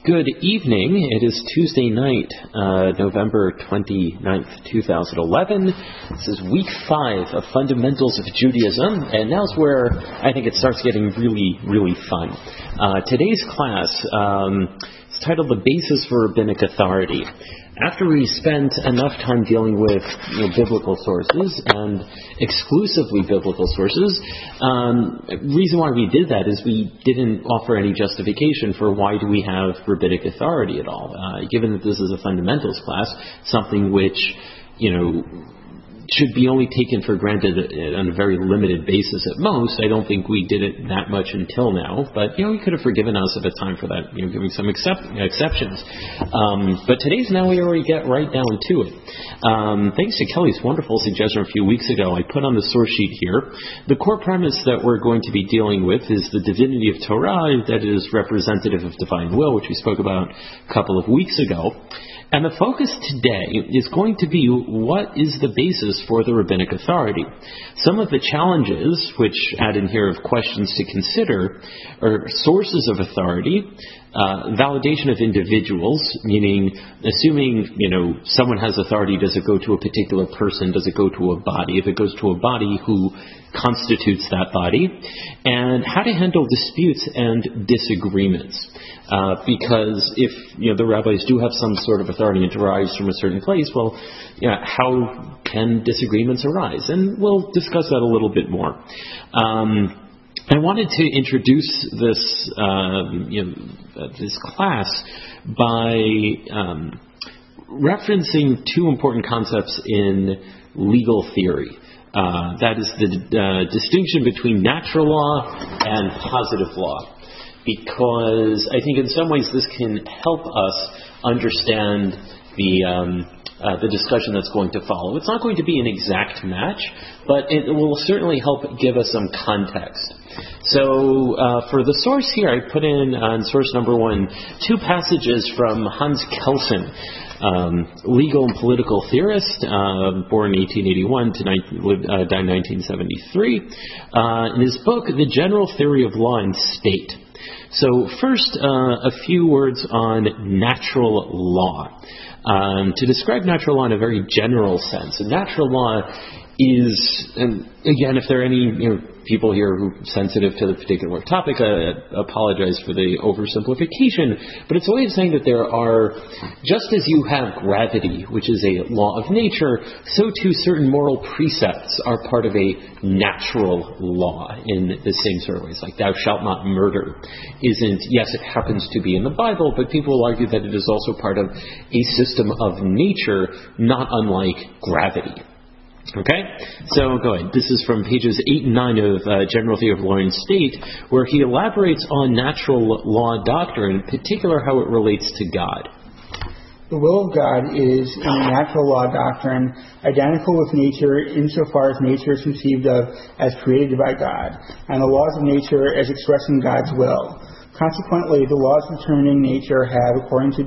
Good evening. It is Tuesday night, November 29th, 2011. This is week 5 of Fundamentals of Judaism, and now's where I think it starts getting really, really fun. Today's class is titled The Basis for Rabbinic Authority. After we spent enough time dealing with biblical sources and exclusively biblical sources, the reason why we did that is we didn't offer any justification for why do we have rabbinic authority at all. Given that this is a fundamentals class, something which, should be only taken for granted on a very limited basis at most. I don't think we did it that much until now, but you could have forgiven us at a time for that, giving some exceptions. But today's now where we get right down to it. Thanks to Kelly's wonderful suggestion a few weeks ago, I put on the source sheet here. The core premise that we're going to be dealing with is the divinity of Torah, that is representative of divine will, which we spoke about a couple of weeks ago. And the focus today is going to be what is the basis for the rabbinic authority. Some of the challenges, which add in here of questions to consider, are sources of authority, validation of individuals, meaning assuming, someone has authority, does it go to a particular person, does it go to a body? If it goes to a body, who constitutes that body? And how to handle disputes and disagreements. Because if the rabbis do have some sort of authority and derives from a certain place, how can disagreements arise? And we'll discuss that a little bit more. I wanted to introduce this class by referencing two important concepts in legal theory. That is the distinction between natural law and positive law. Because I think in some ways this can help us understand the discussion that's going to follow. It's not going to be an exact match, but it will certainly help give us some context. So for the source here, I put in on source number 1 two passages from Hans Kelsen, legal and political theorist, born 1881 to died 1973. In his book, The General Theory of Law and State. So first, a few words on natural law. To describe natural law in a very general sense, natural law is, and again, if there are any people here who are sensitive to the particular topic, I apologize for the oversimplification, but it's a way of saying that there are, just as you have gravity, which is a law of nature, so too certain moral precepts are part of a natural law in the same sort of ways. Like thou shalt not murder isn't, yes, it happens to be in the Bible, but people will argue that it is also part of a system of nature, not unlike gravity. Okay, so go ahead. This is from pages 8 and 9 of General Theory of Law and State, where he elaborates on natural law doctrine, in particular how it relates to God. The will of God is, in the natural law doctrine, identical with nature insofar as nature is conceived of as created by God, and the laws of nature as expressing God's will. Consequently, the laws determining nature have, according to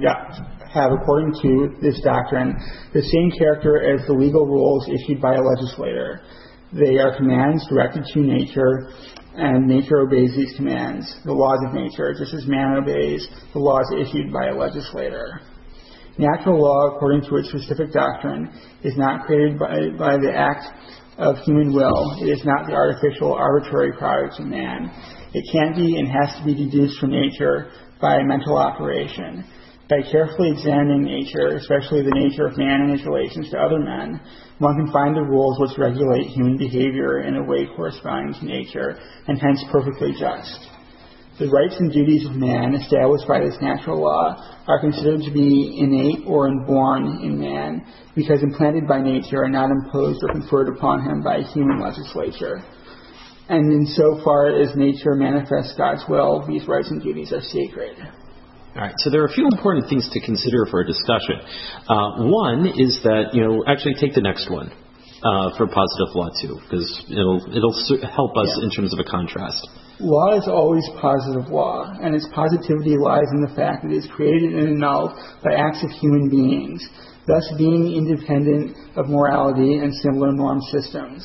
this doctrine, the same character as the legal rules issued by a legislator. They are commands directed to nature, and nature obeys these commands, the laws of nature, just as man obeys the laws issued by a legislator. Natural law, according to its specific doctrine, is not created by the act of human will. It is not the artificial, arbitrary product of man. It can be and has to be deduced from nature by mental operation. By carefully examining nature, especially the nature of man and his relations to other men, one can find the rules which regulate human behavior in a way corresponding to nature, and hence perfectly just. The rights and duties of man established by this natural law are considered to be innate or inborn in man, because implanted by nature and not imposed or conferred upon him by human legislature. And in so far as nature manifests God's will, these rights and duties are sacred. All right, so there are a few important things to consider for a discussion. One is that, actually take the next one for positive law too, because it'll help us in terms of a contrast. Law is always positive law, and its positivity lies in the fact that it is created and annulled by acts of human beings, thus being independent of morality and similar norm systems.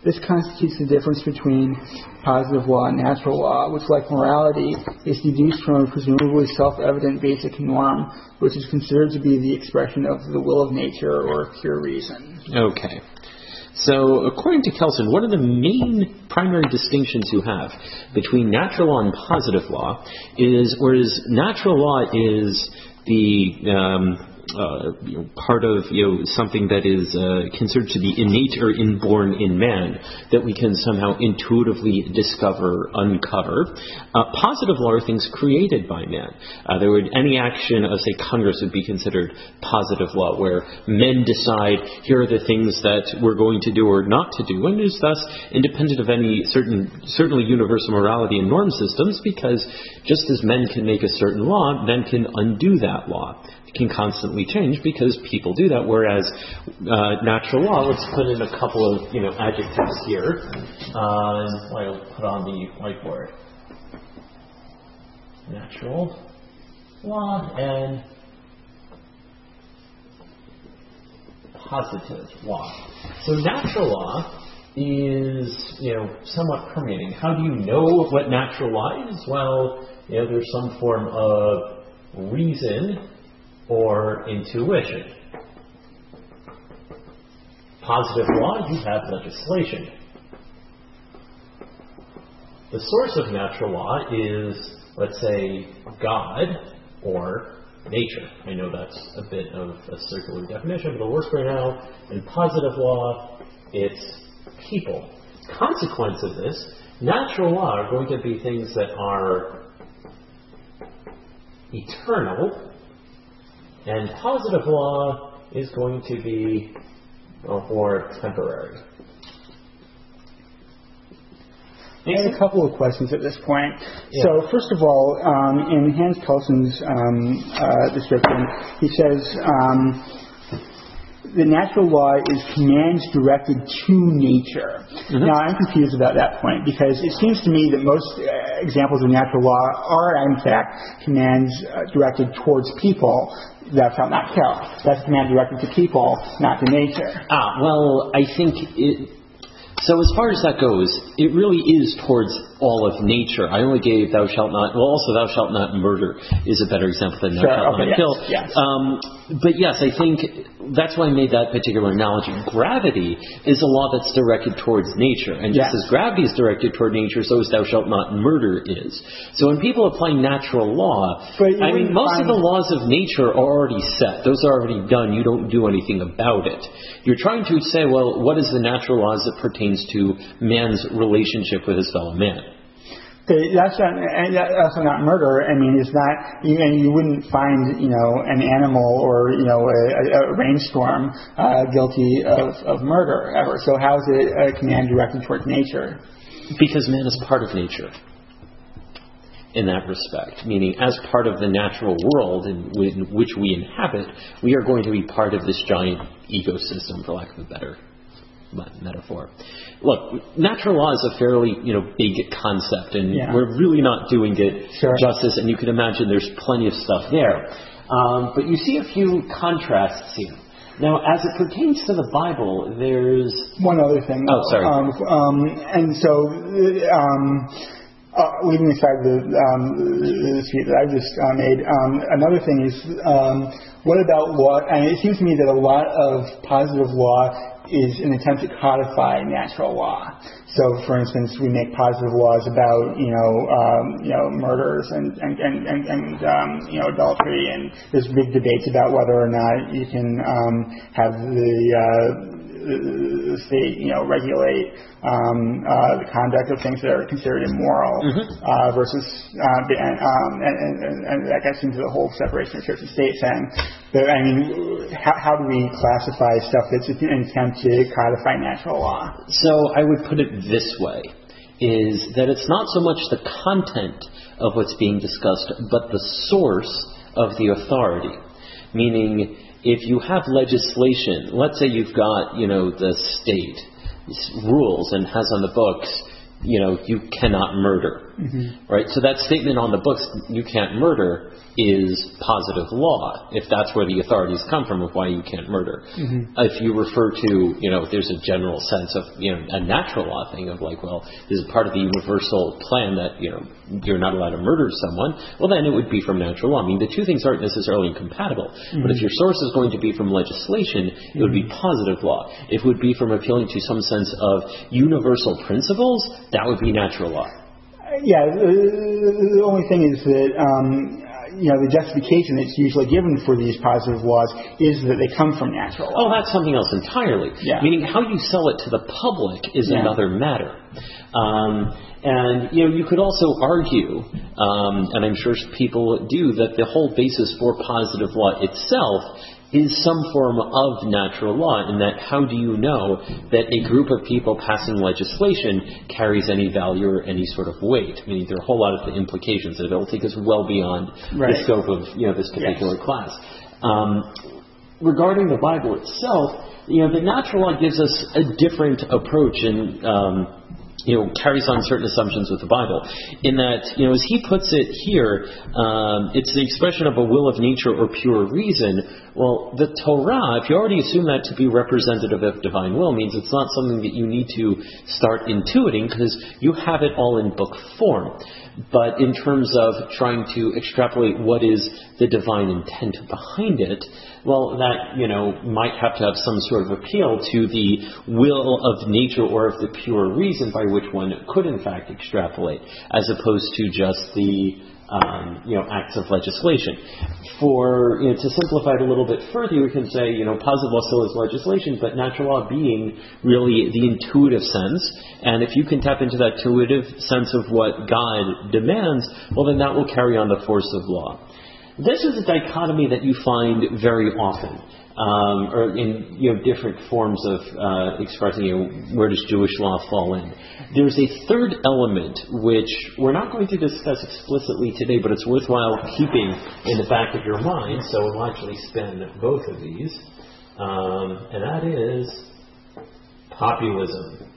This constitutes the difference between positive law and natural law, which, like morality, is deduced from a presumably self-evident basic norm, which is considered to be the expression of the will of nature or pure reason. Okay. So, according to Kelsen, what are the main primary distinctions you have between natural law and positive law whereas natural law is the part of something that is considered to be innate or inborn in man that we can somehow intuitively uncover. Positive law are things created by man. Any action of, say, Congress would be considered positive law, where men decide here are the things that we're going to do or not to do, and is thus independent of any certainly universal morality and norm systems, because just as men can make a certain law, men can undo that law. Can constantly change because people do that, whereas natural law, let's put in a couple of adjectives here. I'll put on the whiteboard. Natural law and positive law. So natural law is somewhat permeating. How do you know what natural law is? Well, there's some form of reason or intuition. Positive law, you have legislation. The source of natural law is, let's say, God or nature. I know that's a bit of a circular definition, but it'll work right now. In positive law, it's people. Consequence of this, natural law are going to be things that are eternal, and positive law is going to be more temporary. I have a couple of questions at this point. Yeah. So, first of all, in Hans Kelsen's description, he says the natural law is commands directed to nature. Mm-hmm. Now, I'm confused about that point, because it seems to me that most examples of natural law are, in fact, commands directed towards people. Thou shalt not kill. That's a command directed to people, not to nature. Well, I think so as far as that goes, it really is towards all of nature. I only gave thou shalt not, also thou shalt not murder is a better example than thou shalt not kill. Yes. But yes, I think that's why I made that particular analogy. Gravity is a law that's directed towards nature. And just as gravity is directed toward nature, so is thou shalt not murder is. So when people apply natural law, most of the laws of nature are already set. Those are already done. You don't do anything about it. You're trying to say, well, what is the natural laws that pertains to man's relationship with his fellow man? That's also not murder. I mean, it's not. You wouldn't find an animal or a rainstorm guilty of murder ever. So how is it a command directed towards nature? Because man is part of nature in that respect, meaning as part of the natural world in which we inhabit, we are going to be part of this giant ecosystem, for lack of a better metaphor. Look, natural law is a fairly big concept, and we're really not doing it justice, and you can imagine there's plenty of stuff there. But you see a few contrasts here. Now, as it pertains to the Bible, there's one other thing. Oh, sorry. And so, leaving aside the speech that I just made, another thing is, what about law? And it seems to me that a lot of positive law is an attempt to codify natural law. So, for instance, we make positive laws about murders and adultery, and there's big debates about whether or not you can have the state regulate the conduct of things that are considered immoral versus and that gets into the whole separation of church and state thing. But I mean, how do we classify stuff that's an attempt to codify natural law? So I would put it this way, is that it's not so much the content of what's being discussed, but the source of the authority. Meaning, if you have legislation, let's say you've got, the state rules and has on the books, you cannot murder. right? So that statement on the books, you can't murder, is positive law, if that's where the authorities come from of why you can't murder. If you refer to, there's a general sense of, a natural law thing of like, well, this is part of the universal plan that, you're not allowed to murder someone, well, then it would be from natural law. I mean, the two things aren't necessarily incompatible, but if your source is going to be from legislation, it would be positive law. If it would be from appealing to some sense of universal principles, that would be natural law. Yeah, the only thing is that, the justification that's usually given for these positive laws is that they come from natural law. Oh, that's something else entirely. Yeah. Meaning how you sell it to the public is another matter. And you could also argue, and I'm sure people do, that the whole basis for positive law itself is some form of natural law, in that how do you know that a group of people passing legislation carries any value or any sort of weight? I mean, there are a whole lot of implications that it'll take us well beyond the scope of this particular class. Regarding the Bible itself, the natural law gives us a different approach and carries on certain assumptions with the Bible. In that, as he puts it here, it's the expression of a will of nature or pure reason. Well, the Torah, if you already assume that to be representative of divine will, means it's not something that you need to start intuiting because you have it all in book form. But in terms of trying to extrapolate what is the divine intent behind it, well, that, might have to have some sort of appeal to the will of nature or of the pure reason by which one could, in fact, extrapolate, as opposed to just the, acts of legislation. To simplify it a little bit further, we can say, positive law still is legislation, but natural law being really the intuitive sense. And if you can tap into that intuitive sense of what God demands, well, then that will carry on the force of law. This is a dichotomy that you find very often, or in different forms of expressing where does Jewish law fall in. There's a third element which we're not going to discuss explicitly today, but it's worthwhile keeping in the back of your mind. So we'll actually spin both of these, and that is populism,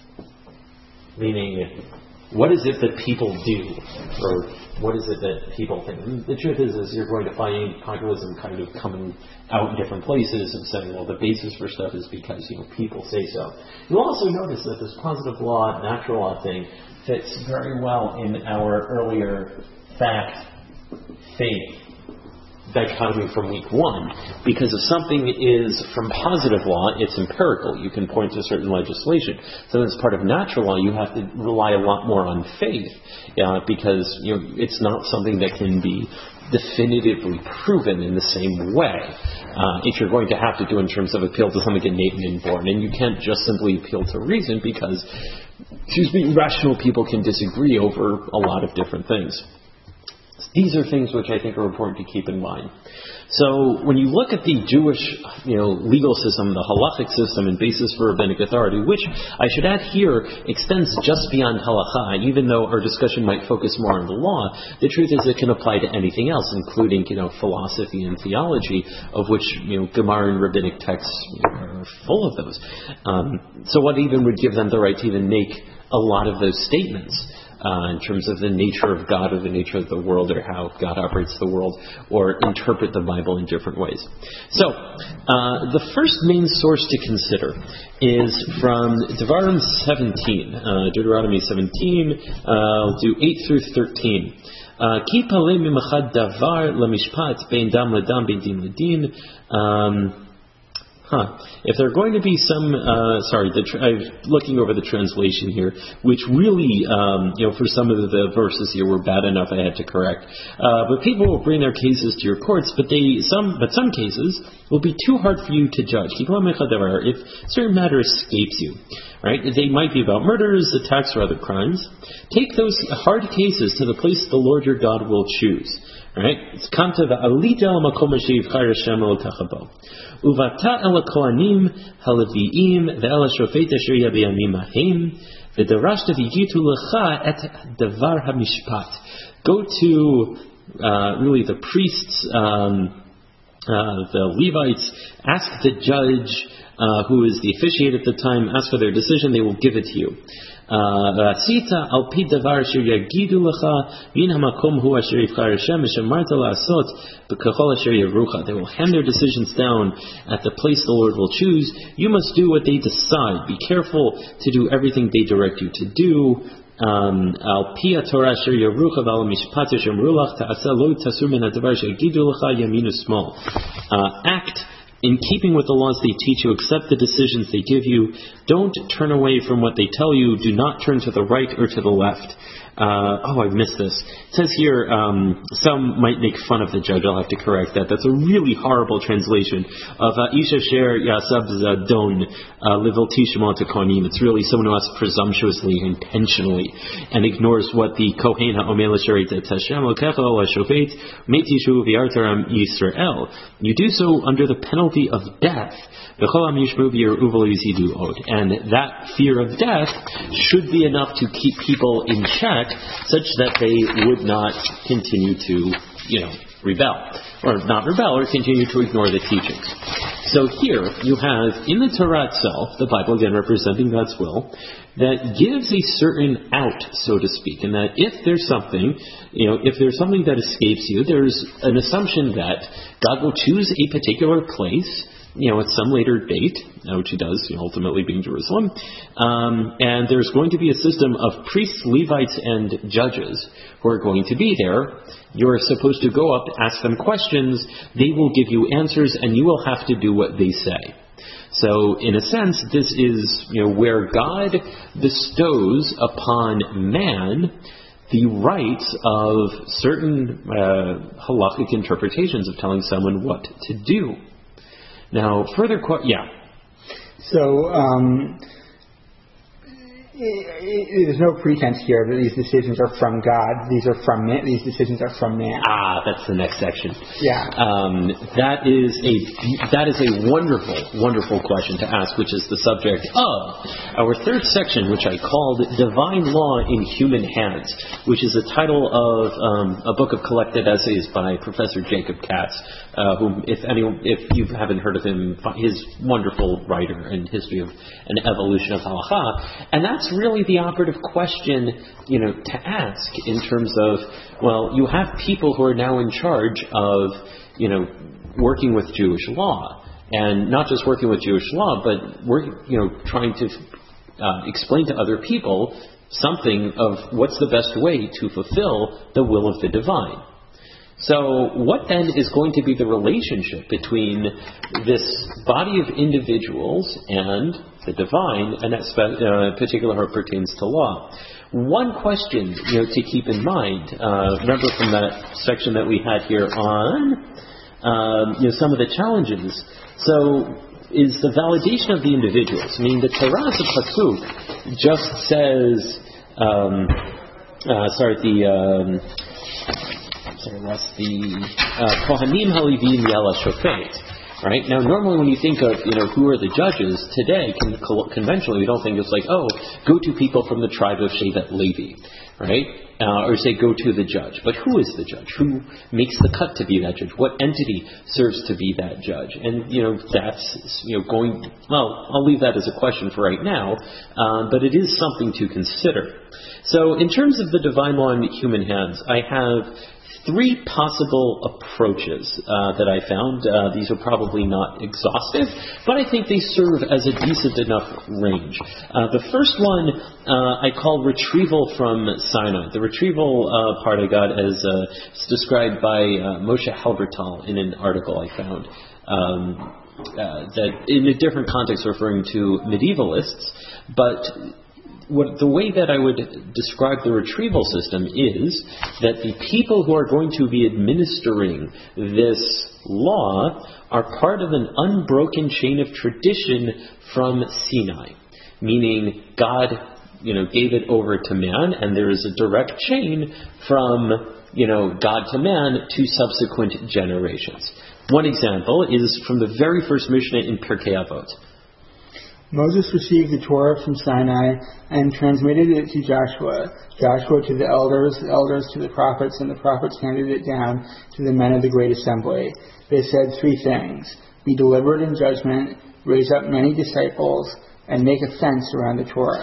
meaning what is it that people do, or what is it that people think? And the truth is you're going to find populism kind of coming out in different places and saying, well, the basis for stuff is because, people say so. You'll also notice that this positive law, natural law thing fits very well in our earlier fact-faith dichotomy from week 1, because if something is from positive law, it's empirical. You can point to certain legislation. So as part of natural law, you have to rely a lot more on faith, because it's not something that can be definitively proven in the same way. If you're going to have to do in terms of appeal to something innate and inborn, and you can't just simply appeal to reason because, rational people can disagree over a lot of different things. These are things which I think are important to keep in mind. So when you look at the Jewish, legal system, the halachic system and basis for rabbinic authority, which I should add here extends just beyond halakha, even though our discussion might focus more on the law, the truth is it can apply to anything else, including, philosophy and theology, of which, Gemara and rabbinic texts are full of those. So what even would give them the right to even make a lot of those statements? In terms of the nature of God or the nature of the world or how God operates the world, or interpret the Bible in different ways. So, the first main source to consider is from Devarim 17, Deuteronomy 17, I'll do 8 through 13. Ki palei mimachad davar lemishpat bein dam ledam bein din ledin. If there are going to be some, I'm looking over the translation here, which really, for some of the verses here were bad enough I had to correct. But people will bring their cases to your courts, but some cases will be too hard for you to judge. If a certain matter escapes you, right? They might be about murders, attacks, or other crimes. Take those hard cases to the place the Lord your God will choose. Right? It's kanta va'alita al-makom asher yivchar Hashem elokach bo. Uvata el kohanim haleviim ve'el hashofet asher yeh b'yamim hahem v'darashta v'yitu lecha et davar hamishpat. Go to really the priests, the Levites, ask the judge who is the officiate at the time, ask for their decision, they will give it to you. ועשית על פי דבר אשר יגידו לך מן המקום הוא אשר יבחר השם ושמרת לעשות בככל אשר יברוך. They will hand their decisions down at the place the Lord will choose. You must do what they decide. Be careful to do everything they direct you to do. על פי התורה אשר יברוך ועל המשפט אשר אמרו לך תעשה לא תסור מן הדבר שיגידו לך ימין ושמאל. Act in keeping with the laws they teach you, accept the decisions they give you. Don't turn away from what they tell you. Do not turn to the right or to the left. I've missed this. It says here, some might make fun of the judge. I'll have to correct that. That's a really horrible translation of Isha Sher Yasab Zadon Livilti Shemot Kohanim. It's really someone who asks presumptuously, intentionally, and ignores what the Kohen HaOmer L'Sharet Et Hashem L'Kecha L'Shofet Metishu V'Yartaram Yisrael. You do so under the penalty of death. And that fear of death should be enough to keep people in check, such that they would not continue to, rebel, or not rebel, or continue to ignore the teachings. So here you have in the Torah itself, the Bible again representing God's will, that gives a certain out, so to speak, and that if there's something, if there's something that escapes you, there's an assumption that God will choose a particular place, at some later date, which he does, ultimately being Jerusalem. And there's going to be a system of priests, Levites, and judges who are going to be there. You're supposed to go up, ask them questions, they will give you answers, and you will have to do what they say. So, in a sense, this is, where God bestows upon man the rights of certain halachic interpretations of telling someone what to do. Now, further, So, there's no pretense here that these decisions are from God. These decisions are from man. That's the next section. Yeah. That is a wonderful, wonderful question to ask, which is the subject of our third section, which I called Divine Law in Human Hands, which is the title of a book of collected essays by Professor Jacob Katz, whom, if you haven't heard of him, his wonderful writer in History of an Evolution of Halacha. And that's really the operative question, to ask in terms of, you have people who are now in charge of, working with Jewish law, and not just working with Jewish law, but trying to explain to other people something of what's the best way to fulfill the will of the divine. So what then is going to be the relationship between this body of individuals and the divine, and that particular how it pertains to law? One question, to keep in mind, remember from that section that we had here on, some of the challenges. So, is the validation of the individuals. I mean, the Torah as a pasuk just says, Kohanim Halivim Yala Shofet. Right? Now, normally when you think of, who are the judges today, conventionally we don't think it's like, go to people from the tribe of Shevet Levi, right? Or say, go to the judge. But who is the judge? Who makes the cut to be that judge? What entity serves to be that judge? And, that's, I'll leave that as a question for right now, but it is something to consider. So, in terms of the divine law in human hands, I have three possible approaches that I found. These are probably not exhaustive, but I think they serve as a decent enough range. The first one I call retrieval from Sinai. The retrieval part I got as described by Moshe Halbertal in an article I found. That in a different context referring to medievalists, but the way that I would describe the retrieval system is that the people who are going to be administering this law are part of an unbroken chain of tradition from Sinai, meaning God, gave it over to man, and there is a direct chain from, God to man to subsequent generations. One example is from the very first Mishnah in Pirkei Avot. Moses received the Torah from Sinai and transmitted it to Joshua, Joshua to the elders to the prophets, and the prophets handed it down to the men of the great assembly. They said three things: be deliberate in judgment, raise up many disciples, and make a fence around the Torah.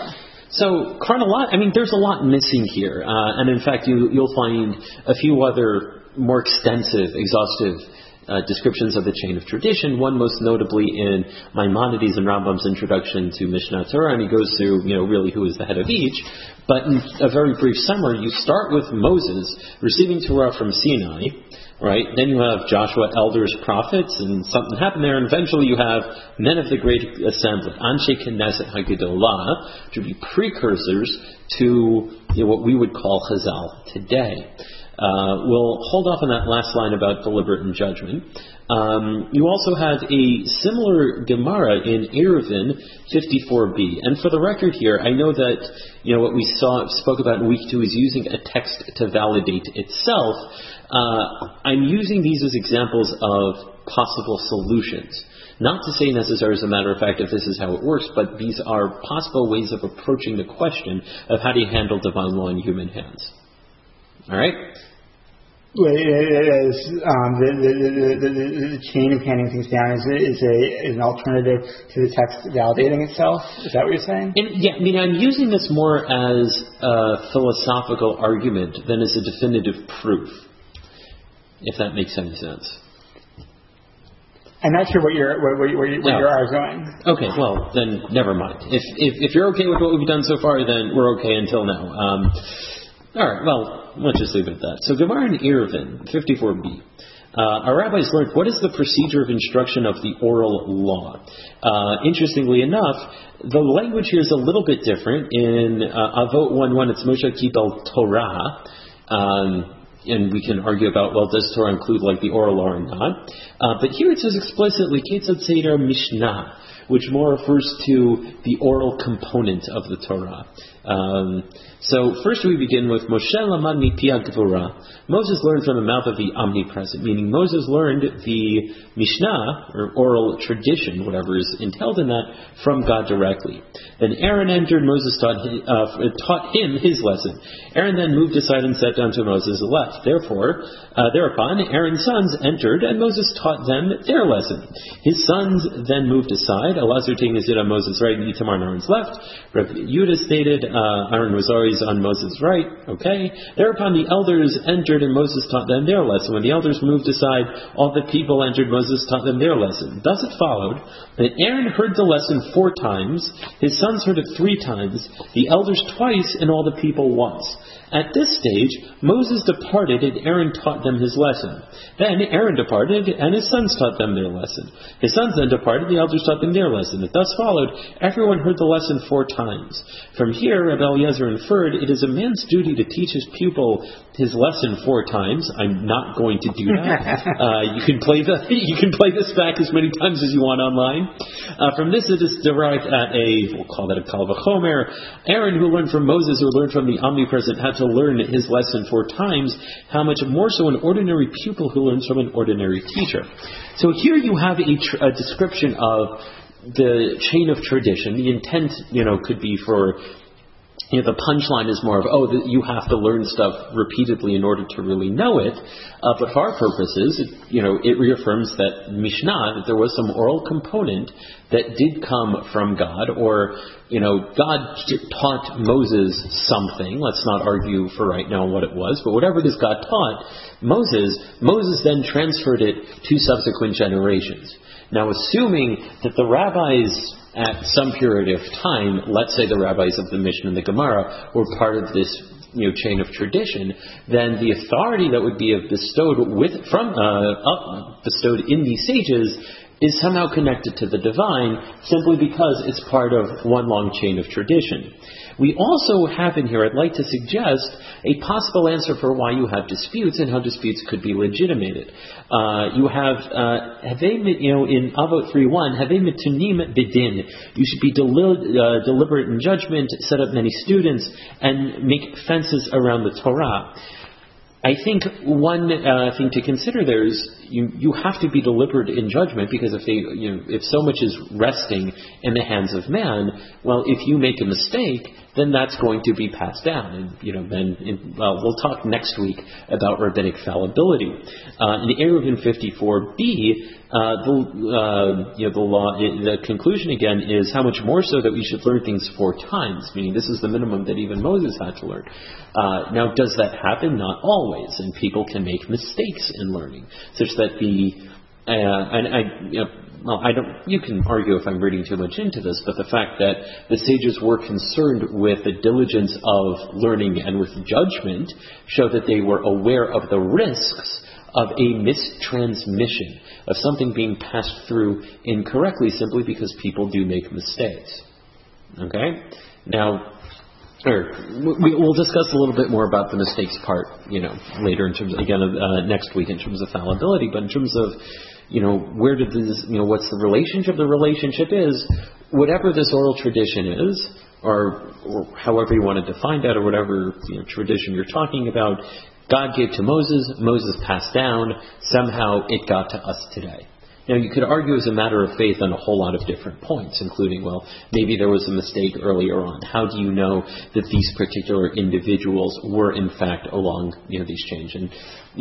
So there's a lot missing here, and in fact, you'll find a few other more extensive, exhaustive descriptions of the chain of tradition. One most notably in Maimonides and Rambam's introduction to Mishnah Torah, and he goes through, really who is the head of each. But in a very brief summary, you start with Moses receiving Torah from Sinai. Right? Then you have Joshua, elders, prophets, and something happened there. And eventually you have men of the great assembly, Anshe Knesset HaGedolah, to be precursors to what we would call Chazal today. We'll hold off on that last line about deliberate and judgment. You also have a similar Gemara in Eruvin 54b. And for the record here, I know that what we spoke about in week 2 is using a text to validate itself. I'm using these as examples of possible solutions. Not to say necessarily, as a matter of fact, if this is how it works, but these are possible ways of approaching the question of how do you handle divine law in human hands. All right? The chain of handing things down is an alternative to the text validating itself? Is that what you're saying? I'm using this more as a philosophical argument than as a definitive proof, if that makes any sense. I'm not sure what you're arguing. Okay, well, then never mind. If you're okay with what we've done so far, then we're okay until now. All right, well, let's just leave it at that. So Gemara in Eruvin, 54b. Our rabbis learned what is the procedure of instruction of the oral law. Interestingly enough, the language here is a little bit different. In Avot 1:1, it's Moshe Kibel Torah. And we can argue about, does Torah include the oral law or not? But here it says explicitly, Ketzad Seder Mishnah, which more refers to the oral component of the Torah. So first we begin with Moshe Lamad Mipia Gvura. Moses learned from the mouth of the omnipresent, meaning Moses learned the Mishnah, or oral tradition, whatever is entailed in that, from God directly. Then Aaron entered, Moses taught him his lesson. Aaron then moved aside and sat down to Moses' left. Thereupon Aaron's sons entered, and Moses taught them their lesson. His sons then moved aside, Elazar taking his seat on Moses' right and Itamar on Aaron's left. Rabbi Yehuda stated Aaron was always on Moses' right. Okay. Thereupon the elders entered, and Moses taught them their lesson. When the elders moved aside, all the people entered, Moses taught them their lesson. Thus it followed that Aaron heard the lesson 4 times, his sons heard it 3 times, the elders twice, and all the people once. At this stage, Moses departed, and Aaron taught them his lesson. Then Aaron departed, and his sons taught them their lesson. His sons then departed, the elders taught them their lesson. It thus followed, everyone heard the lesson 4 times. From here, Rabbi Eliezer inferred, it is a man's duty to teach his pupil his lesson 4 times. I'm not going to do that. You can play this back as many times as you want online. From this, it is derived at we'll call that a kal v'chomer. Aaron, who learned from Moses, who learned from the omnipresent, had to learn his lesson 4 times. How much more so an ordinary pupil who learns from an ordinary teacher? So here you have a description of the chain of tradition. The intent, could be for the punchline is more of, you have to learn stuff repeatedly in order to really know it. But for our purposes, it reaffirms that Mishnah, that there was some oral component that did come from God, or, God taught Moses something. Let's not argue for right now what it was, but whatever it is God taught Moses then transferred it to subsequent generations. Now, assuming that the rabbis at some period of time, let's say the rabbis of the Mishnah and the Gemara, were part of this chain of tradition, then the authority that would be bestowed in these sages is somehow connected to the divine, simply because it's part of one long chain of tradition. We also have in here, I'd like to suggest, a possible answer for why you have disputes and how disputes could be legitimated. You have, in Avot 3:1, Havei Mitunim Bidin. You should be deliberate in judgment, set up many students, and make fences around the Torah. I think one thing to consider there is you have to be deliberate in judgment, because if so much is resting in the hands of man, well, if you make a mistake, then that's going to be passed down. And we'll talk next week about rabbinic fallibility. In Eruvin 54b, the conclusion again is how much more so that we should learn things 4 times, meaning this is the minimum that even Moses had to learn. Now, does that happen? Not always, and people can make mistakes in learning, such that you can argue if I'm reading too much into this, but the fact that the sages were concerned with the diligence of learning and with judgment show that they were aware of the risks of a mistransmission, of something being passed through incorrectly simply because people do make mistakes. Okay? Now, we'll discuss a little bit more about the mistakes part, later in terms of, next week in terms of fallibility, but in terms of, where did this, what's the relationship? The relationship is, whatever this oral tradition is, or however you want to define that, or whatever tradition you're talking about, God gave to Moses, Moses passed down, somehow it got to us today. Now, you could argue as a matter of faith on a whole lot of different points, including, maybe there was a mistake earlier on. How do you know that these particular individuals were, in fact, along, these chains? And,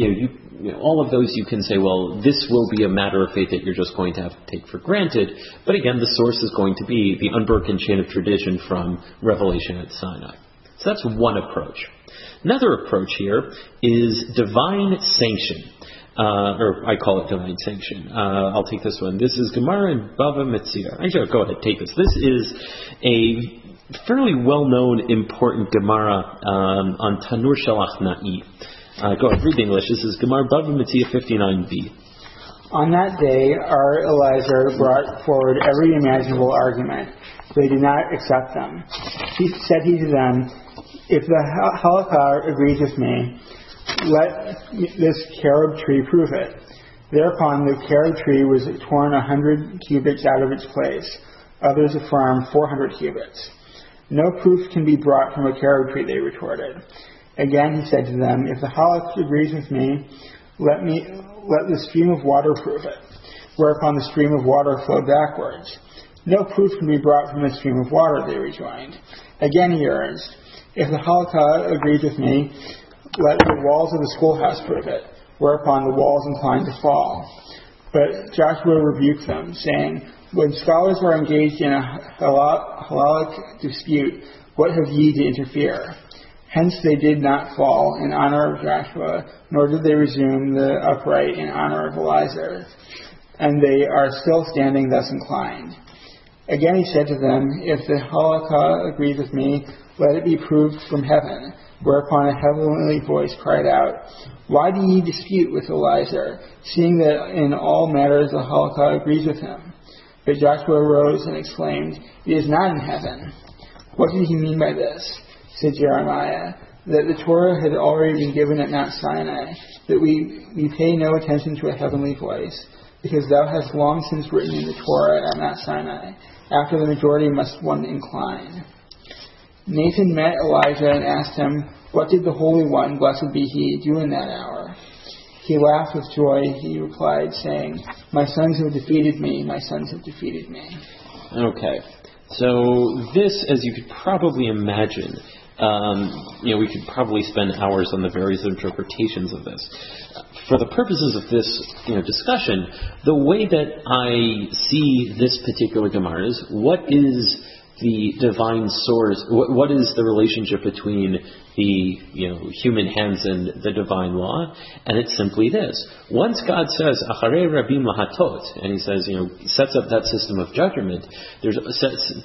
all of those you can say, this will be a matter of faith that you're just going to have to take for granted. But again, the source is going to be the unbroken chain of tradition from Revelation at Sinai. So that's one approach. Another approach here is divine sanction. Or I call it divine sanction. I'll take this one. This is Gemara in Bava Metzia. Actually, go ahead, take this. This is a fairly well-known, important Gemara on Tanur Shalach Na'i. Go ahead, read the English. This is Gemara Bava Metzia 59b. On that day, our Eliezer brought forward every imaginable argument. They did not accept them. Said he to them, if the halakha agrees with me, let this carob tree prove it. Thereupon the carob tree was torn 100 cubits out of its place. Others affirmed 400 cubits. No proof can be brought from a carob tree, they retorted. Again he said to them, if the halakha agrees with me, let the stream of water prove it. Whereupon the stream of water flowed backwards. No proof can be brought from the stream of water, they rejoined. Again he urged, if the halakha agrees with me, let the walls of the schoolhouse prove it, whereupon the walls inclined to fall. But Joshua rebuked them, saying, when scholars are engaged in a halalic dispute, what have ye to interfere? Hence they did not fall in honor of Joshua, nor did they resume the upright in honor of Eliezer. And they are still standing thus inclined. Again he said to them, if the halakha agrees with me, let it be proved from heaven. Whereupon a heavenly voice cried out, why do ye dispute with Eliezer, seeing that in all matters the halakha agrees with him? But Joshua arose and exclaimed, it is not in heaven. What did he mean by this? Said Jeremiah, that the Torah had already been given at Mount Sinai, that we pay no attention to a heavenly voice, because thou hast long since written in the Torah at Mount Sinai, after the majority must one incline. Nathan met Elijah and asked him, what did the Holy One, blessed be he, do in that hour? He laughed with joy, he replied, saying, my sons have defeated me, my sons have defeated me. Okay, so this, as you could probably imagine, we could probably spend hours on the various interpretations of this. For the purposes of this discussion, the way that I see this particular Gemara is, what is the divine source, what is the relationship between the human hands and the divine law? And it's simply this. Once God says, Acharei Rabim Lahatot, and he says, sets up that system of judgment, system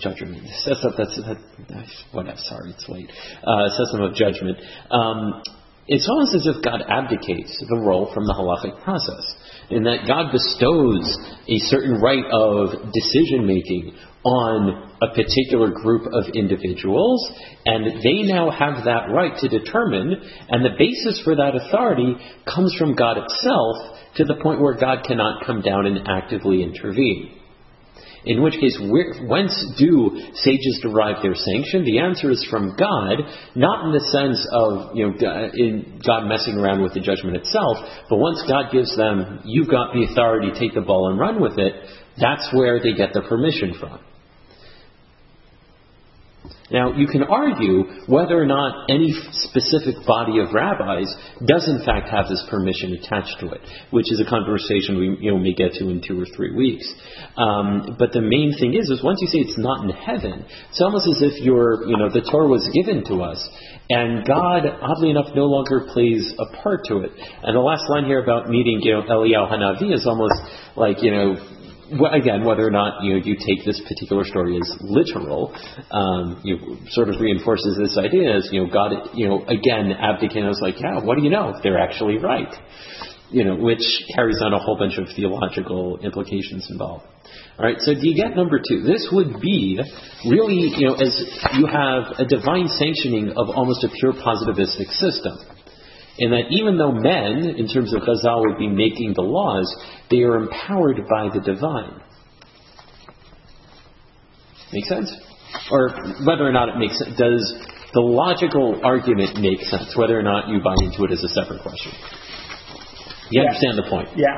of judgment, it's almost as if God abdicates the role from the halachic process, in that God bestows a certain right of decision-making on a particular group of individuals, and they now have that right to determine, and the basis for that authority comes from God itself, to the point where God cannot come down and actively intervene. In which case, whence do sages derive their sanction? The answer is from God, not in the sense of God messing around with the judgment itself, but once God gives them, you've got the authority, take the ball and run with it, that's where they get the permission from. Now, you can argue whether or not any specific body of rabbis does in fact have this permission attached to it, which is a conversation we may get to in 2 or 3 weeks. But the main thing is once you say it's not in heaven, it's almost as if the Torah was given to us, and God, oddly enough, no longer plays a part to it. And the last line here about meeting Eliyahu Hanavi is almost like, again, whether or not you take this particular story as literal, sort of reinforces this idea as God, again, abdicating. I was like, yeah, what do you know? They're actually right, which carries on a whole bunch of theological implications involved. All right, so do you get number 2? This would be really, as you have a divine sanctioning of almost a pure positivistic system. In that even though men, in terms of Chazal, would be making the laws, they are empowered by the divine. Make sense? Or whether or not it makes sense. Does the logical argument make sense? Whether or not you buy into it is a separate question. You understand the point? Yeah.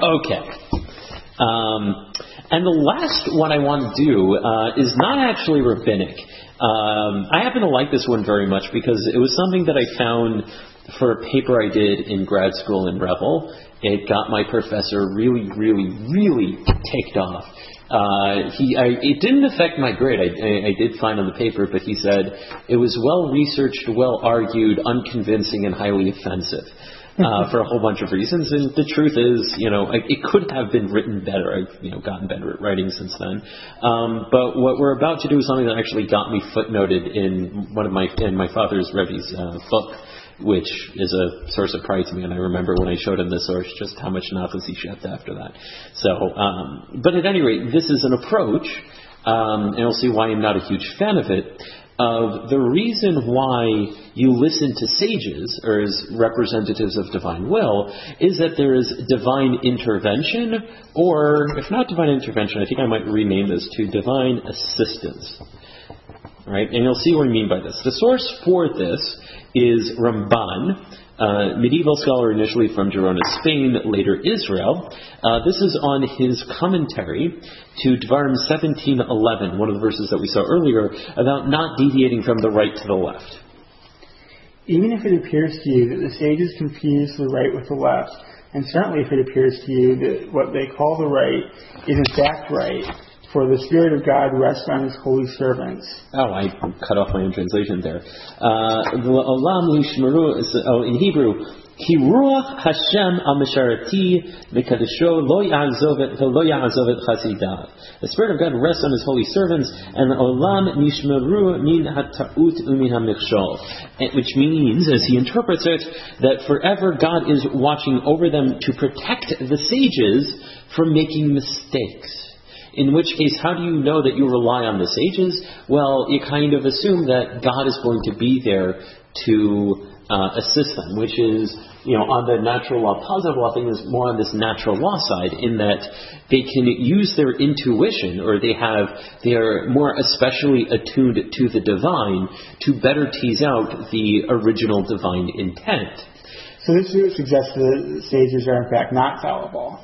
Okay. And the last one I want to do is not actually rabbinic. I happen to like this one very much because it was something that I found for a paper I did in grad school in Revel. It got my professor really, really, really ticked off. It didn't affect my grade. I did fine on the paper, but he said it was well researched, well argued, unconvincing, and highly offensive. For a whole bunch of reasons, and the truth is, it could have been written better. I've, gotten better at writing since then. But what we're about to do is something that actually got me footnoted in my father's Rebbe's book, which is a source of pride to me. And I remember when I showed him the source, just how much nachas he shept after that. So, but at any rate, this is an approach, and you'll see why I'm not a huge fan of it. Of the reason why you listen to sages, or as representatives of divine will, is that there is divine intervention, or if not divine intervention, I think I might rename this to divine assistance. Right? And you'll see what I mean by this. The source for this is Ramban, medieval scholar initially from Girona, Spain, later Israel. This is on his commentary to Dvarim 17:11, one of the verses that we saw earlier, about not deviating from the right to the left. Even if it appears to you that the sages confuse the right with the left, and certainly if it appears to you that what they call the right is in fact right, for the Spirit of God rests on His holy servants. Oh, I cut off my own translation there. In Hebrew, Ki ruach Hashem al-misharati mekadesho lo ya'azovet chasidav. The Spirit of God rests on His holy servants, and the olam nishmeru min hata'ut umin hamichshol. Which means, as he interprets it, that forever God is watching over them to protect the sages from making mistakes. In which case, how do you know that you rely on the sages? Well, you kind of assume that God is going to be there to assist them, which is, on the natural law, positive law thing is more on this natural law side, in that they can use their intuition, or they are more especially attuned to the divine to better tease out the original divine intent. So this suggests that the sages are in fact not fallible.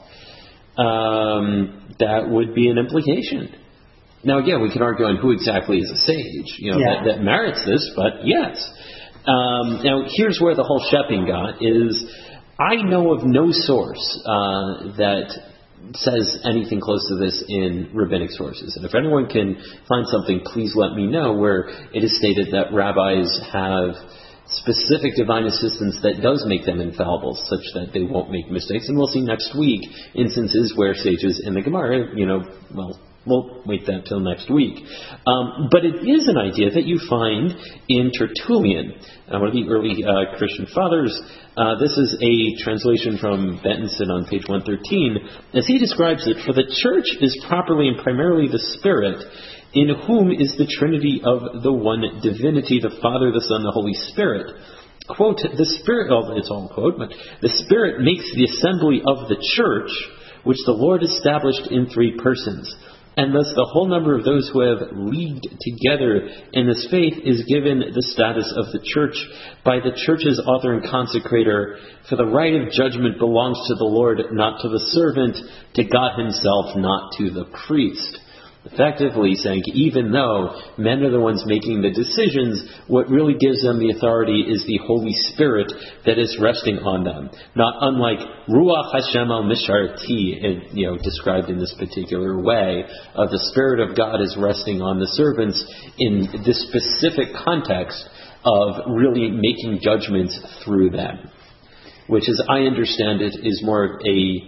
That would be an implication. Now, again, we can argue on who exactly is a sage, that merits this, but yes. Now, here's where the whole shepping got is, I know of no source that says anything close to this in rabbinic sources. And if anyone can find something, please let me know, where it is stated that rabbis have specific divine assistance that does make them infallible, such that they won't make mistakes. And we'll see next week instances where sages in the Gemara, we'll wait that till next week. But it is an idea that you find in Tertullian, one of the early Christian fathers. This is a translation from Bentonson on page 113. As he describes it, for the church is properly and primarily the Spirit, in whom is the Trinity of the one divinity, the Father, the Son, the Holy Spirit. Quote, the Spirit, it's all quote, but the Spirit makes the assembly of the church, which the Lord established in 3 persons. And thus the whole number of those who have leagued together in this faith is given the status of the church by the church's author and consecrator. For the right of judgment belongs to the Lord, not to the servant, to God himself, not to the priest. Effectively saying, even though men are the ones making the decisions, what really gives them the authority is the Holy Spirit that is resting on them. Not unlike Ruach Hashem al Misharti, described in this particular way, of the Spirit of God is resting on the servants in this specific context of really making judgments through them. Which, as I understand it, is more of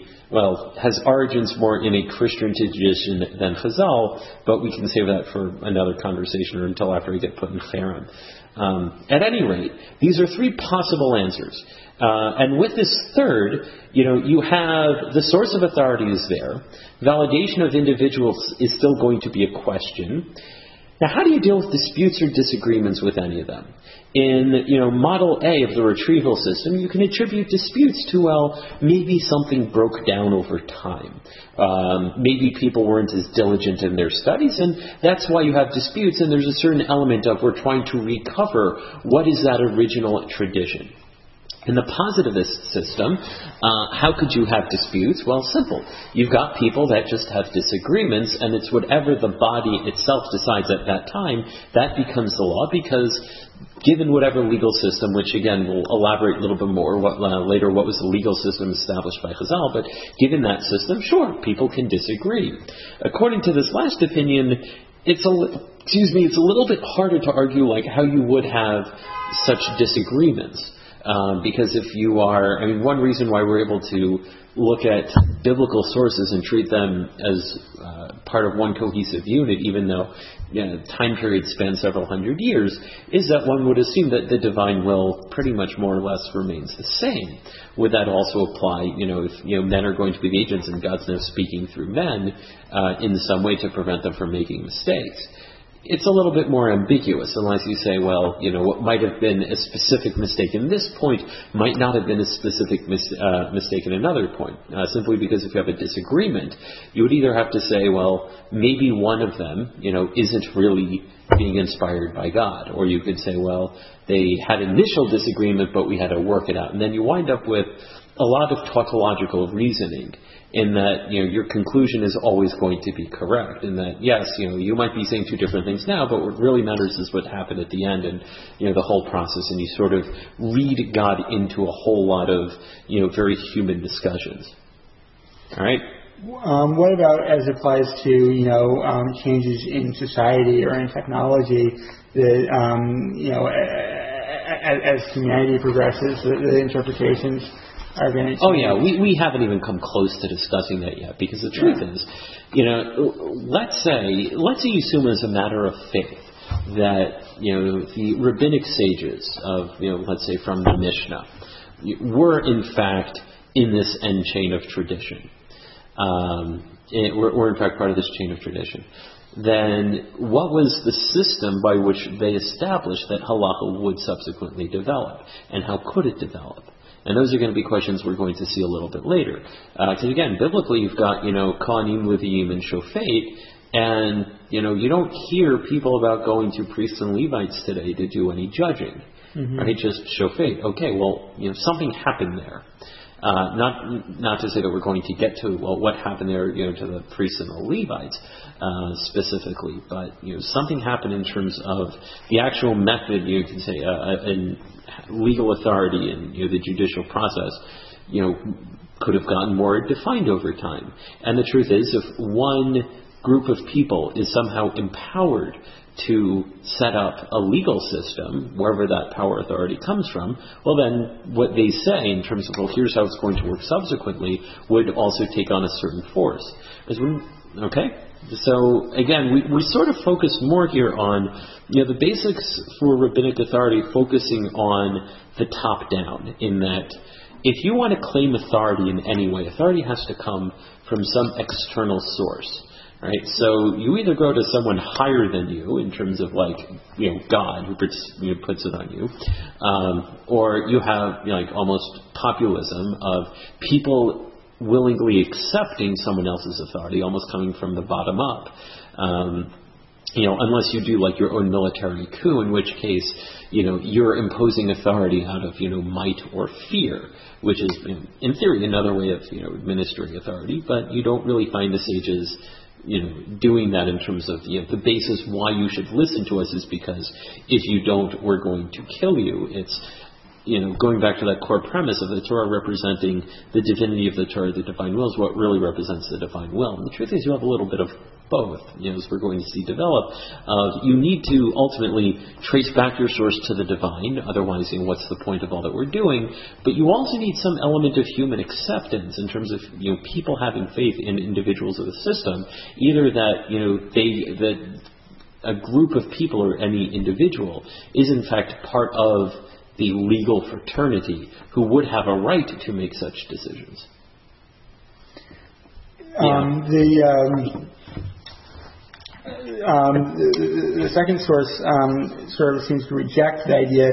has origins more in a Christian tradition than Chazal, but we can save that for another conversation or until after we get put in Cherem. At any rate, these are three possible answers. And with this third, you have the source of authority is there. Validation of individuals is still going to be a question. Now, how do you deal with disputes or disagreements with any of them? In, model A of the retrieval system, you can attribute disputes to, maybe something broke down over time. Maybe people weren't as diligent in their studies, and that's why you have disputes, and there's a certain element of we're trying to recover what is that original tradition. In the positivist system, how could you have disputes? Well, simple. You've got people that just have disagreements, and it's whatever the body itself decides at that time, that becomes the law, because given whatever legal system, which again we'll elaborate a little bit more later what was the legal system established by Chazal, but given that system, sure, people can disagree. According to this last opinion, it's a little bit harder to argue like how you would have such disagreements. Because if you are, one reason why we're able to look at biblical sources and treat them as part of one cohesive unit, even though time periods span several hundred years, is that one would assume that the divine will pretty much more or less remains the same. Would that also apply, if men are going to be the agents and God's now speaking through men in some way to prevent them from making mistakes? It's a little bit more ambiguous unless you say, what might have been a specific mistake in this point might not have been a specific mistake in another point. Simply because if you have a disagreement, you would either have to say, maybe one of them, isn't really being inspired by God. Or you could say, they had initial disagreement, but we had to work it out. And then you wind up with a lot of tautological reasoning, in that your conclusion is always going to be correct, in that yes, you might be saying two different things now, but what really matters is what happened at the end and the whole process, and you sort of read God into a whole lot of very human discussions. All right. What about as it applies to changes in society or in technology that as humanity progresses, the interpretations are going to change? Oh yeah, we haven't even come close to discussing that yet, because the truth is, let's say you assume as a matter of faith that the rabbinic sages of let's say from the Mishnah were in fact in this end chain of tradition. We're in fact part of this chain of tradition. Then what was the system by which they established that halacha would subsequently develop, and how could it develop? And those are going to be questions we're going to see a little bit later. Because again, biblically you've got, Kohanim, Leviim, and Shofet, and, you don't hear people about going to priests and Levites today to do any judging. Mm-hmm. Right? Just Shofet. Okay, something happened there. Not to say that we're going to get to, what happened there, to the priests and the Levites, specifically, but, something happened in terms of the actual method, you can say, in legal authority and, the judicial process, could have gotten more defined over time. And the truth is, if one group of people is somehow empowered to set up a legal system, wherever that power authority comes from, then what they say in terms of, here's how it's going to work subsequently, would also take on a certain force. Okay? So, again, we sort of focus more here on, the basics for rabbinic authority focusing on the top down, in that if you want to claim authority in any way, authority has to come from some external source. Right, so you either go to someone higher than you in terms of God who puts it on you, or you have almost populism of people willingly accepting someone else's authority, almost coming from the bottom up. Unless you do your own military coup, in which case you're imposing authority out of might or fear, which is in theory another way of administering authority, but you don't really find the sages doing that in terms of the basis why you should listen to us is because if you don't, we're going to kill you. It's going back to that core premise of the Torah representing the divinity of the Torah, the divine will, is what really represents the divine will. And the truth is, you have a little bit of both, as we're going to see develop. You need to ultimately trace back your source to the divine, otherwise, what's the point of all that we're doing? But you also need some element of human acceptance in terms of people having faith in individuals of the system, either that that a group of people or any individual is in fact part of the legal fraternity who would have a right to make such decisions. The second source sort of seems to reject the idea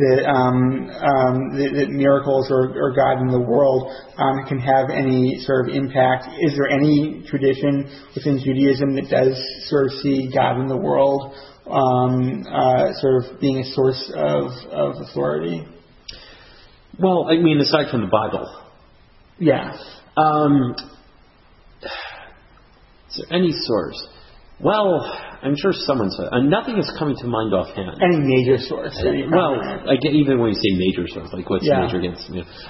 that miracles or God in the world can have any sort of impact. Is there any tradition within Judaism that does sort of see God in the world sort of being a source of authority? Well, aside from the Bible. Yeah. Is there any source? Well, I'm sure someone said. Nothing is coming to mind offhand. Any major source? Even when you say major source, like what's major against?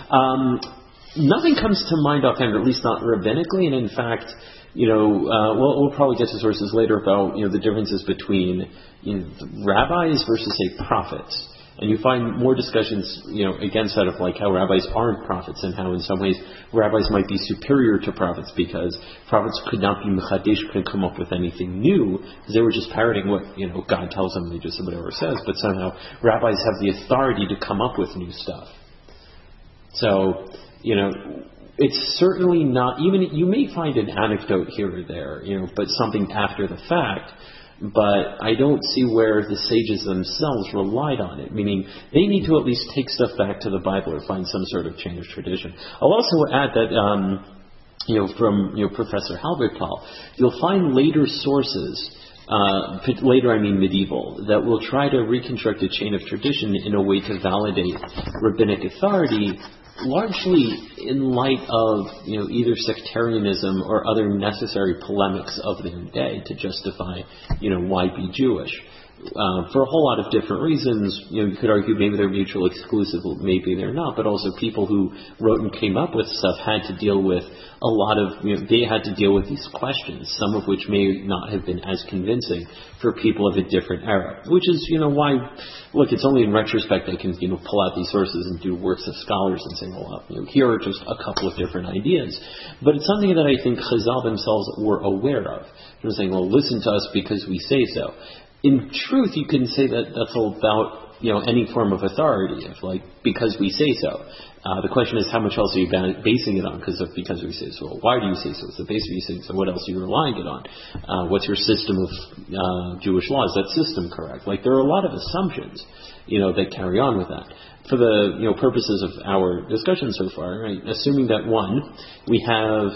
Nothing comes to mind offhand, or at least not rabbinically, and in fact, we'll probably get to sources later about the differences between rabbis versus say prophets, and you find more discussions against that of like how rabbis aren't prophets and how in some ways rabbis might be superior to prophets because prophets could not be mechadesh, couldn't come up with anything new because they were just parroting what God tells them, they just said whatever it says, but somehow rabbis have the authority to come up with new stuff. So it's certainly not, even you may find an anecdote here or there, but something after the fact. But I don't see where the sages themselves relied on it, meaning they need to at least take stuff back to the Bible or find some sort of chain of tradition. I'll also add that, from Professor Halbertal, you'll find later sources, later I mean medieval, that will try to reconstruct a chain of tradition in a way to validate rabbinic authority, largely in light of either sectarianism or other necessary polemics of their day to justify why be Jewish. For a whole lot of different reasons. You could argue maybe they're mutually exclusive, maybe they're not, but also people who wrote and came up with stuff had to deal with a lot of, they had to deal with these questions, some of which may not have been as convincing for people of a different era, which is, why, look, it's only in retrospect I can, pull out these sources and do works of scholars and say, well, here are just a couple of different ideas. But it's something that I think Chazal themselves were aware of. They're saying, well, listen to us because we say so. In truth, you can say that that's all about, any form of authority, because we say so. The question is, how much else are you basing it on? Because we say so. Well, why do you say so? It's the basis of you saying so. What else are you relying it on? What's your system of Jewish law? Is that system correct? There are a lot of assumptions, that carry on with that. For the purposes of our discussion so far, right? Assuming that we have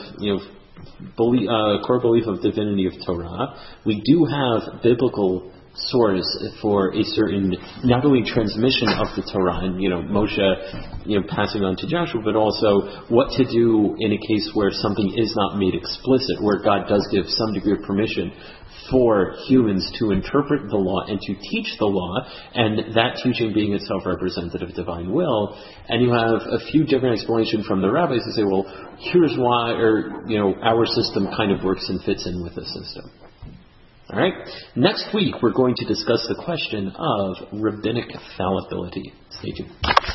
core belief of divinity of Torah, we do have biblical source for a certain, not only transmission of the Torah and Moshe passing on to Joshua, but also what to do in a case where something is not made explicit, where God does give some degree of permission for humans to interpret the law and to teach the law, and that teaching being itself representative of divine will. And you have a few different explanations from the rabbis who say, well, here's why, or our system kind of works and fits in with the system. All right. Next week we're going to discuss the question of rabbinic fallibility. Stay tuned.